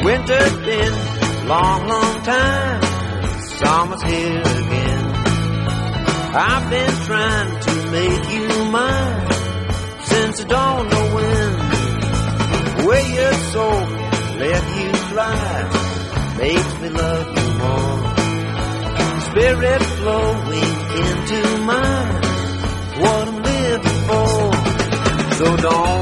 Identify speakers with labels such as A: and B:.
A: Winter's been a long, long time. Summer's here again. I've been trying to make you mine since I don't know when. Where your soul let you fly makes me love you more. Spirit flowing into mine, what I'm living for. So don't